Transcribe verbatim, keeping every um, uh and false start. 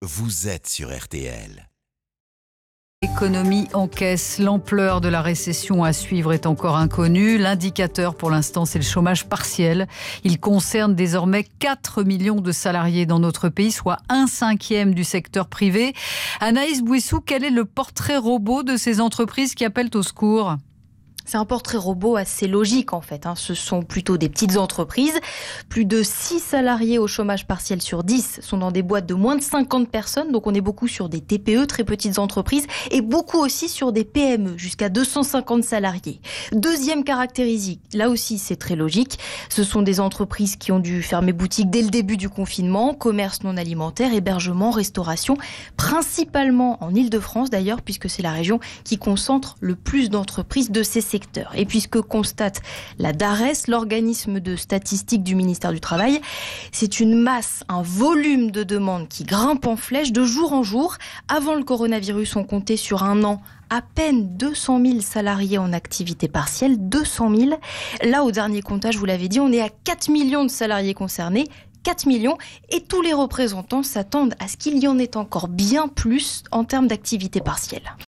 vous êtes sur R T L. L'économie encaisse. L'ampleur de la récession à suivre est encore inconnue. L'indicateur pour l'instant, c'est le chômage partiel. Il concerne désormais quatre millions de salariés dans notre pays, soit un cinquième du secteur privé. Anaïs Bouissou, quel est le portrait robot de ces entreprises qui appellent au secours ? C'est un portrait robot assez logique en fait. Hein. Ce sont plutôt des petites entreprises. Plus de six salariés au chômage partiel sur dix sont dans des boîtes de moins de cinquante personnes. Donc on est beaucoup sur des T P E, très petites entreprises, et beaucoup aussi sur des P M E, jusqu'à deux cent cinquante salariés. Deuxième caractéristique, là aussi c'est très logique. Ce sont des entreprises qui ont dû fermer boutique dès le début du confinement. Commerce non alimentaire, hébergement, restauration, principalement en Île-de-France d'ailleurs, puisque c'est la région qui concentre le plus d'entreprises de ces secteurs. Et puisque constate la DARES, l'organisme de statistique du ministère du Travail, c'est une masse, un volume de demandes qui grimpe en flèche de jour en jour. Avant le coronavirus, on comptait sur un an à peine deux cent mille salariés en activité partielle, deux cent mille. Là, au dernier comptage, vous l'avez dit, on est à quatre millions de salariés concernés. quatre millions, et tous les représentants s'attendent à ce qu'il y en ait encore bien plus en termes d'activité partielle.